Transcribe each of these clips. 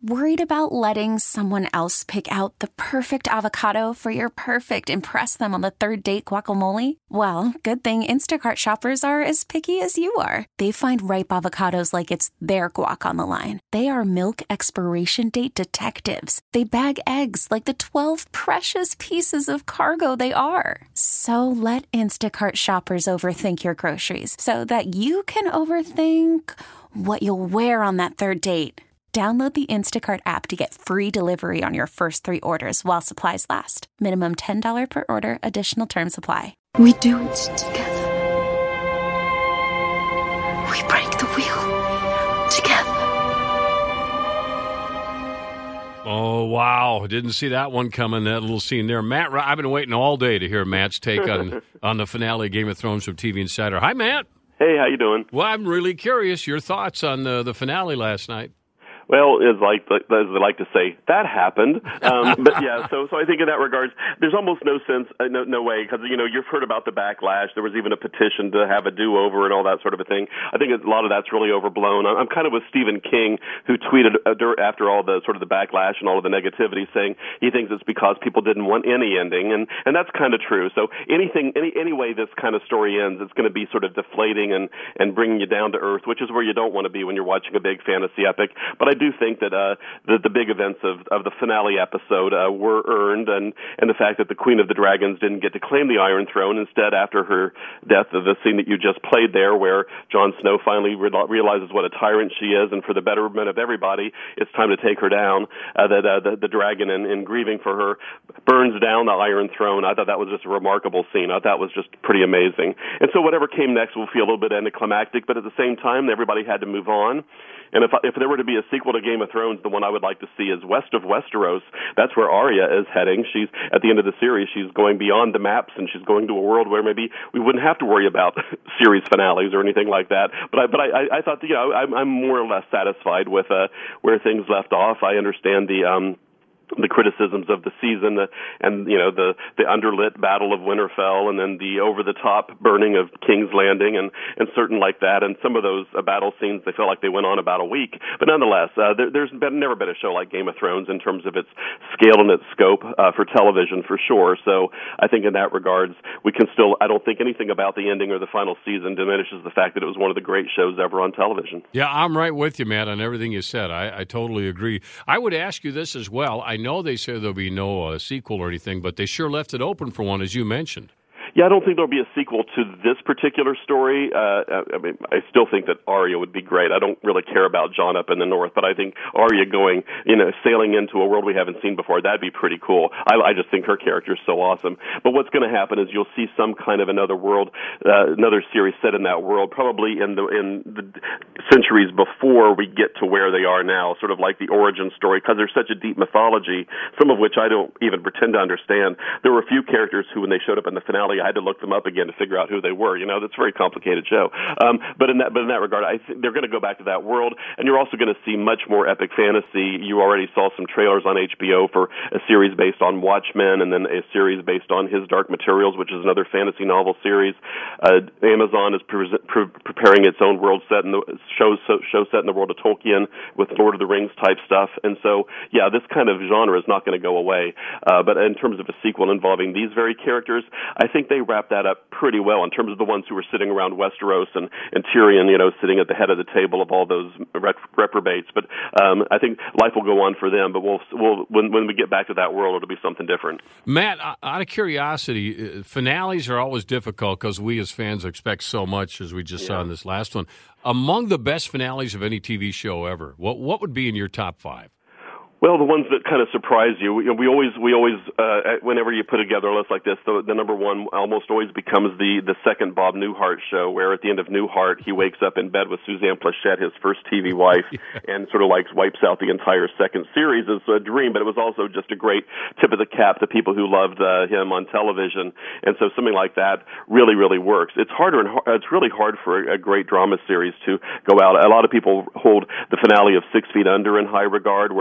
Worried about letting someone else pick out the perfect avocado for your perfect impress them on the third date guacamole? Well, good thing Instacart shoppers are as picky as you are. They find ripe avocados like it's their guac on the line. They are milk expiration date detectives. They bag eggs like the 12 precious pieces of cargo they are. So let Instacart shoppers overthink your groceries so that you can overthink what you'll wear on that third date. Download the Instacart app to get free delivery on your first 3 orders while supplies last. Minimum $10 per order. Additional terms apply. We do it together. We break the wheel together. Oh, wow. Didn't see that one coming, that little scene there. Matt, I've been waiting all day to hear Matt's take on the finale of Game of Thrones from TV Insider. Hi, Matt. Hey, how you doing? Well, I'm really curious. Your thoughts on the finale last night? Well, as they like to say, that happened. But yeah, so I think in that regards, there's almost no sense, no way, because you've heard about the backlash. There was even a petition to have a do-over and all that sort of a thing. I think a lot of that's really overblown. I'm kind of with Stephen King, who tweeted after all the sort of the backlash and all of the negativity, saying he thinks it's because people didn't want any ending, and that's kind of true. So any way this kind of story ends, it's going to be sort of deflating and bringing you down to earth, which is where you don't want to be when you're watching a big fantasy epic. But I do think that the big events of the finale episode were earned, and the fact that the Queen of the Dragons didn't get to claim the Iron Throne. Instead, after her death, the scene that you just played there, where Jon Snow finally realizes what a tyrant she is, and for the betterment of everybody, it's time to take her down. The dragon, in grieving for her, burns down the Iron Throne. I thought that was just a remarkable scene. I thought that was just pretty amazing. And so whatever came next will feel a little bit anticlimactic, but at the same time, everybody had to move on. And if there were to be a sequel to Game of Thrones, the one I would like to see is West of Westeros. That's where Arya is heading. She's at the end of the series. She's going beyond the maps, and she's going to a world where maybe we wouldn't have to worry about series finales or anything like that. But I thought I'm more or less satisfied with where things left off. I understand the criticisms of the season, and the underlit Battle of Winterfell, and then the over-the-top burning of King's Landing, and certain like that. And some of those battle scenes, they felt like they went on about a week. But nonetheless, there's never been a show like Game of Thrones in terms of its scale and its scope for television, for sure. So I think in that regards, we can still. I don't think anything about the ending or the final season diminishes the fact that it was one of the great shows ever on television. Yeah, I'm right with you, Matt, on everything you said. I totally agree. I would ask you this as well. I know they say there'll be no sequel or anything, but they sure left it open for one, as you mentioned. Yeah, I don't think there'll be a sequel to this particular story. I mean, I still think that Arya would be great. I don't really care about Jon up in the north, but I think Arya going, sailing into a world we haven't seen before, that'd be pretty cool. I just think her character is so awesome. But what's going to happen is you'll see some kind of another world, another series set in that world, probably in the centuries before we get to where they are now, sort of like the origin story, because there's such a deep mythology, some of which I don't even pretend to understand. There were a few characters who, when they showed up in the finale, I had to look them up again to figure out who they were. That's a very complicated show. But in that regard, I think they're going to go back to that world, and you're also going to see much more epic fantasy. You already saw some trailers on HBO for a series based on Watchmen, and then a series based on His Dark Materials, which is another fantasy novel series. Amazon is preparing its own world set in the show set in the world of Tolkien with Lord of the Rings type stuff. And so, yeah, this kind of genre is not going to go away. But in terms of a sequel involving these very characters, I think they wrapped that up pretty well in terms of the ones who were sitting around Westeros and Tyrion, sitting at the head of the table of all those reprobates. But I think life will go on for them. But when we get back to that world, it'll be something different. Matt, out of curiosity, finales are always difficult because we as fans expect so much, as we just saw in this last one. Among the best finales of any TV show ever, what would be in your top 5? Well, the ones that kind of surprise you, we always, whenever you put together a list like this, the number one almost always becomes the second Bob Newhart show, where at the end of Newhart, he wakes up in bed with Suzanne Pleshette, his first TV wife, and sort of wipes out the entire second series as a dream. But it was also just a great tip of the cap to people who loved him on television. And so something like that really, really works. It's really hard for a great drama series to go out. A lot of people hold the finale of 6 Feet Under in high regard, where at the end of the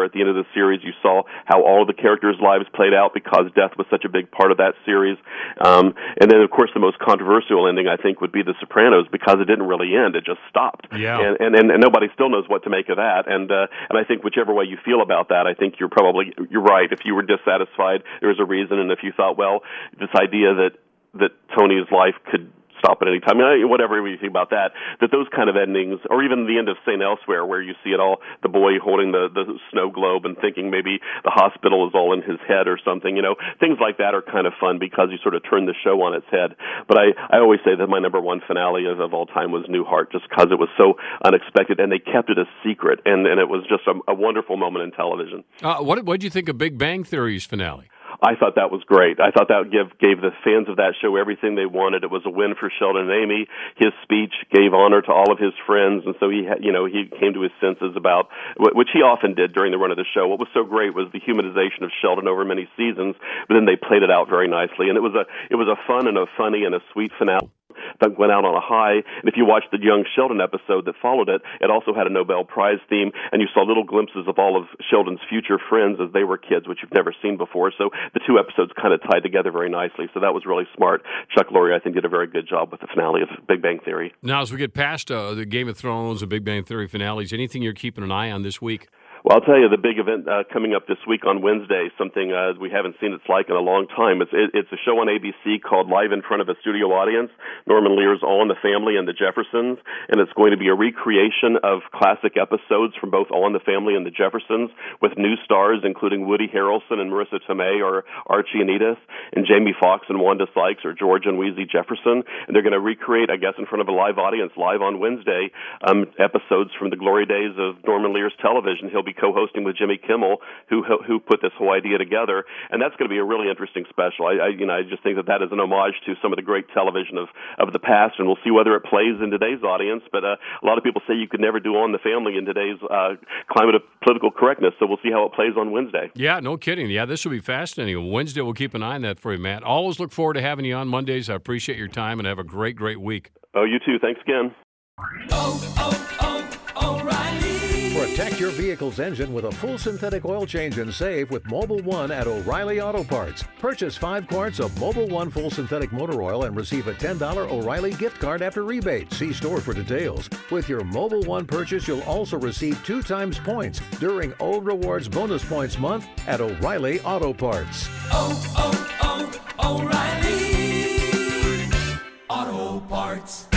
series. You saw how all of the characters' lives played out because death was such a big part of that series. And then, of course, the most controversial ending, I think, would be The Sopranos because it didn't really end. It just stopped. Yeah. And nobody still knows what to make of that. And I think whichever way you feel about that, I think you're right. If you were dissatisfied, there was a reason. And if you thought, well, this idea that Tony's life could stop at any time, whatever you think about that those kind of endings, or even the end of St. Elsewhere, where you see it all, the boy holding the snow globe and thinking maybe the hospital is all in his head or something, things like that are kind of fun because you sort of turn the show on its head. But I always say that my number one finale of all time was Newhart, just because it was so unexpected, and they kept it a secret, and it was just a wonderful moment in television. What did you think of Big Bang Theory's finale? I thought that was great. I thought that gave the fans of that show everything they wanted. It was a win for Sheldon and Amy. His speech gave honor to all of his friends, and so he came to his senses about, which he often did during the run of the show. What was so great was the humanization of Sheldon over many seasons, but then they played it out very nicely, and it was a fun and a funny and a sweet finale that went out on a high. And if you watched the Young Sheldon episode that followed it, it also had a Nobel Prize theme, and you saw little glimpses of all of Sheldon's future friends as they were kids, which you've never seen before. So the two episodes kind of tied together very nicely. So that was really smart. Chuck Lorre, I think, did a very good job with the finale of Big Bang Theory. Now, as we get past the Game of Thrones and Big Bang Theory finales, anything you're keeping an eye on this week? Well, I'll tell you, the big event coming up this week on Wednesday, something we haven't seen its like in a long time. It's a show on ABC called Live in Front of a Studio Audience. Norman Lear's All in the Family and the Jeffersons, and it's going to be a recreation of classic episodes from both All in the Family and the Jeffersons with new stars, including Woody Harrelson and Marissa Tomei or Archie and Edith, and Jamie Foxx and Wanda Sykes or George and Wheezy Jefferson. And they're going to recreate, I guess, in front of a live audience, live on Wednesday, episodes from the glory days of Norman Lear's television. He'll be co-hosting with Jimmy Kimmel, who put this whole idea together, and that's going to be a really interesting special. I just think that is an homage to some of the great television of the past, and we'll see whether it plays in today's audience. But a lot of people say you could never do All in the Family in today's climate of political correctness, so we'll see how it plays on Wednesday. Yeah, no kidding. Yeah, this will be fascinating. Wednesday, we'll keep an eye on that for you, Matt. Always look forward to having you on Mondays. I appreciate your time, and have a great, great week. Oh, you too. Thanks again. O'Reilly. Protect your vehicle's engine with a full synthetic oil change and save with Mobil 1 at O'Reilly Auto Parts. Purchase 5 quarts of Mobil 1 full synthetic motor oil and receive a $10 O'Reilly gift card after rebate. See store for details. With your Mobil 1 purchase, you'll also receive 2 times points during O Rewards Bonus Points Month at O'Reilly Auto Parts. O'Reilly Auto Parts.